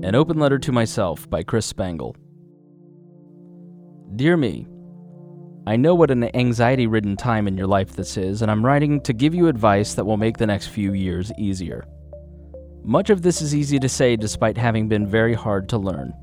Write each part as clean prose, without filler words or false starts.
An Open Letter to Myself by Chris Spangle. Dear me, I know what an anxiety-ridden time in your life this is, and I'm writing to give you advice that will make the next few years easier. Much of this is easy to say despite having been very hard to learn.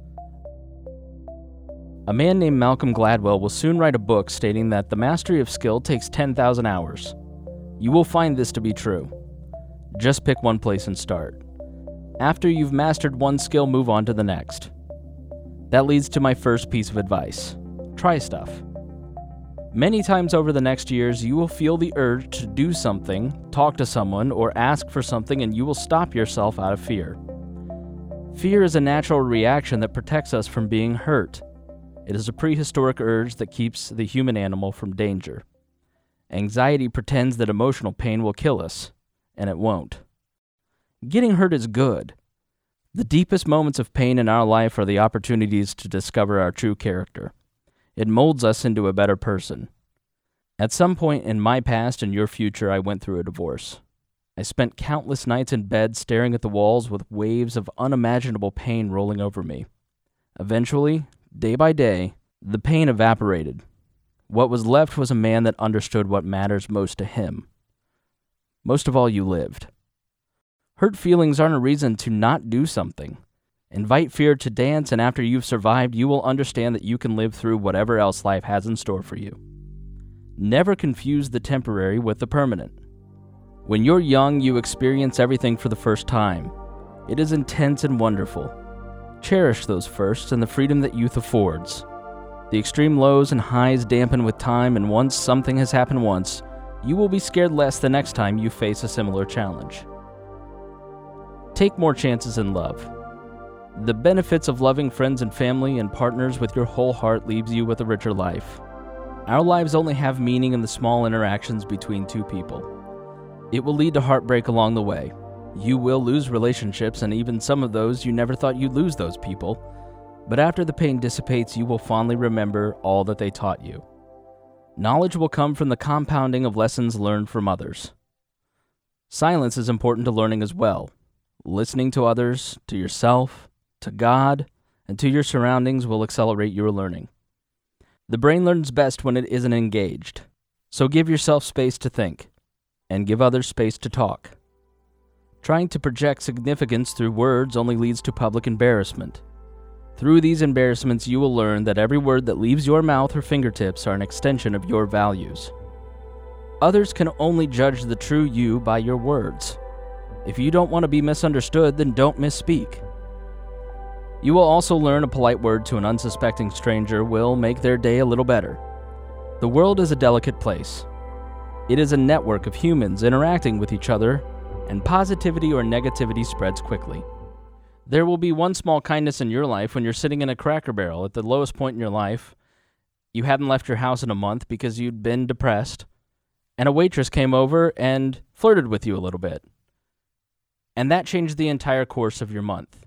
A man named Malcolm Gladwell will soon write a book stating that the mastery of skill takes 10,000 hours. You will find this to be true. Just pick one place and start. After you've mastered one skill, move on to the next. That leads to my first piece of advice. Try stuff. Many times over the next years, you will feel the urge to do something, talk to someone, or ask for something, and you will stop yourself out of fear. Fear is a natural reaction that protects us from being hurt. It is a prehistoric urge that keeps the human animal from danger. Anxiety pretends that emotional pain will kill us, and it won't. Getting hurt is good. The deepest moments of pain in our life are the opportunities to discover our true character. It molds us into a better person. At some point in my past and your future, I went through a divorce. I spent countless nights in bed staring at the walls with waves of unimaginable pain rolling over me. Eventually, day by day, the pain evaporated. What was left was a man that understood what matters most to him. Most of all, you lived. Hurt feelings aren't a reason to not do something. Invite fear to dance, and after you've survived, you will understand that you can live through whatever else life has in store for you. Never confuse the temporary with the permanent. When you're young, you experience everything for the first time. It is intense and wonderful. Cherish those firsts and the freedom that youth affords. The extreme lows and highs dampen with time, and once something has happened once, you will be scared less the next time you face a similar challenge. Take more chances in love. The benefits of loving friends and family and partners with your whole heart leaves you with a richer life. Our lives only have meaning in the small interactions between two people. It will lead to heartbreak along the way. You will lose relationships, and even some of those you never thought you'd lose those people. But after the pain dissipates, you will fondly remember all that they taught you. Knowledge will come from the compounding of lessons learned from others. Silence is important to learning as well. Listening to others, to yourself, to God, and to your surroundings will accelerate your learning. The brain learns best when it isn't engaged, so give yourself space to think, and give others space to talk. Trying to project significance through words only leads to public embarrassment. Through these embarrassments, you will learn that every word that leaves your mouth or fingertips are an extension of your values. Others can only judge the true you by your words. If you don't want to be misunderstood, then don't misspeak. You will also learn a polite word to an unsuspecting stranger will make their day a little better. The world is a delicate place. It is a network of humans interacting with each other, and positivity or negativity spreads quickly. There will be one small kindness in your life when you're sitting in a Cracker Barrel at the lowest point in your life. You hadn't left your house in a month because you'd been depressed, and a waitress came over and flirted with you a little bit. And that changed the entire course of your month.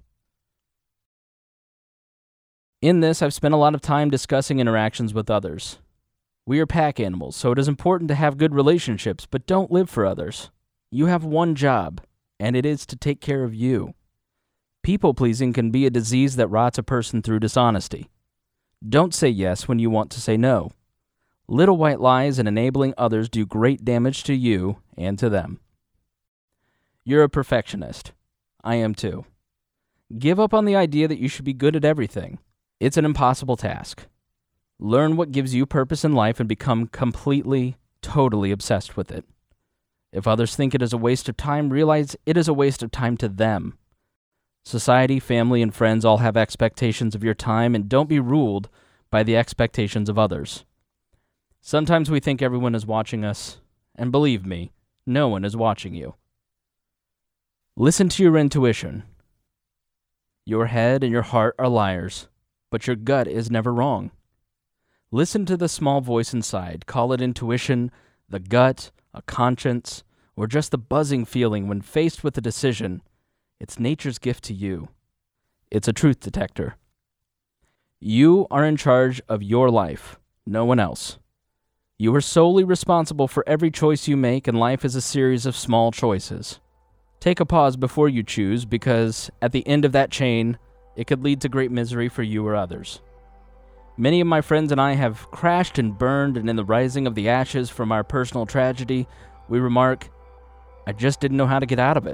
In this, I've spent a lot of time discussing interactions with others. We are pack animals, so it is important to have good relationships, but don't live for others. You have one job, and it is to take care of you. People-pleasing can be a disease that rots a person through dishonesty. Don't say yes when you want to say no. Little white lies and enabling others do great damage to you and to them. You're a perfectionist. I am too. Give up on the idea that you should be good at everything. It's an impossible task. Learn what gives you purpose in life and become completely, totally obsessed with it. If others think it is a waste of time, realize it is a waste of time to them. Society, family, and friends all have expectations of your time, and don't be ruled by the expectations of others. Sometimes we think everyone is watching us, and believe me, no one is watching you. Listen to your intuition. Your head and your heart are liars, but your gut is never wrong. Listen to the small voice inside. Call it intuition, the gut, a conscience, or just the buzzing feeling when faced with a decision. It's nature's gift to you. It's a truth detector. You are in charge of your life, no one else. You are solely responsible for every choice you make, and life is a series of small choices. Take a pause before you choose, because at the end of that chain, it could lead to great misery for you or others. Many of my friends and I have crashed and burned, and in the rising of the ashes from our personal tragedy, we remark, "I just didn't know how to get out of it."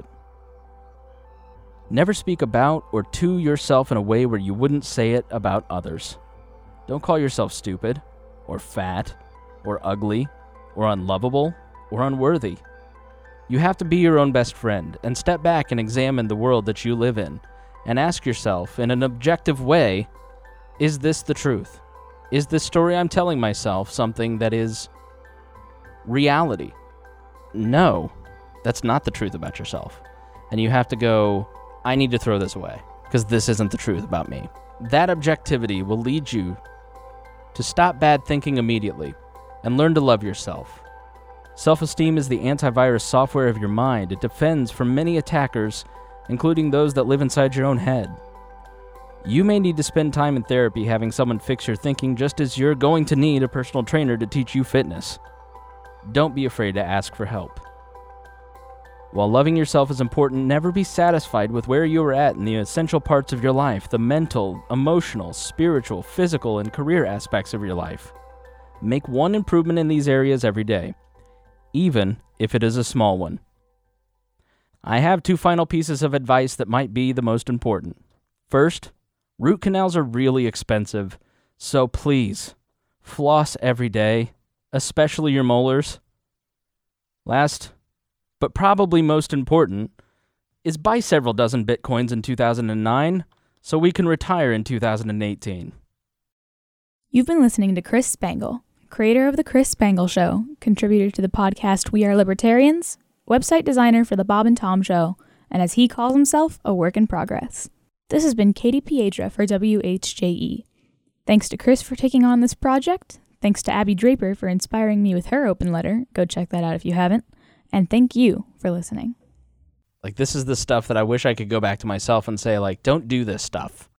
Never speak about or to yourself in a way where you wouldn't say it about others. Don't call yourself stupid, or fat, or ugly, or unlovable, or unworthy. You have to be your own best friend, and step back and examine the world that you live in, and ask yourself in an objective way, is this the truth? Is this story I'm telling myself something that is reality? No, that's not the truth about yourself. And you have to go, I need to throw this away, because this isn't the truth about me. That objectivity will lead you to stop bad thinking immediately and learn to love yourself. Self-esteem is the antivirus software of your mind. It defends from many attackers, including those that live inside your own head. You may need to spend time in therapy having someone fix your thinking, just as you're going to need a personal trainer to teach you fitness. Don't be afraid to ask for help. While loving yourself is important, never be satisfied with where you are at in the essential parts of your life, the mental, emotional, spiritual, physical, and career aspects of your life. Make one improvement in these areas every day, even if it is a small one. I have 2 final pieces of advice that might be the most important. First, root canals are really expensive, so please, floss every day, especially your molars. Last, but probably most important, is buy several dozen Bitcoins in 2009 so we can retire in 2018. You've been listening to Chris Spangle, creator of The Chris Spangle Show, contributor to the podcast We Are Libertarians, website designer for The Bob and Tom Show, and as he calls himself, a work in progress. This has been Katie Piedra for WHJE. Thanks to Chris for taking on this project. Thanks to Abby Draper for inspiring me with her open letter. Go check that out if you haven't. And thank you for listening. Like, this is the stuff that I wish I could go back to myself and say, like, don't do this stuff.